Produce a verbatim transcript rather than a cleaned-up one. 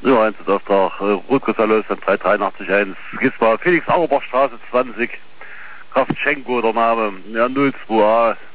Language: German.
Ja, Einzelauftrag, äh, Rotgotterlos an drei drei acht eins. Gisbar, Felix Auerbach Straße zwanzig. Kraftschenko der Name, ja, null zwei A.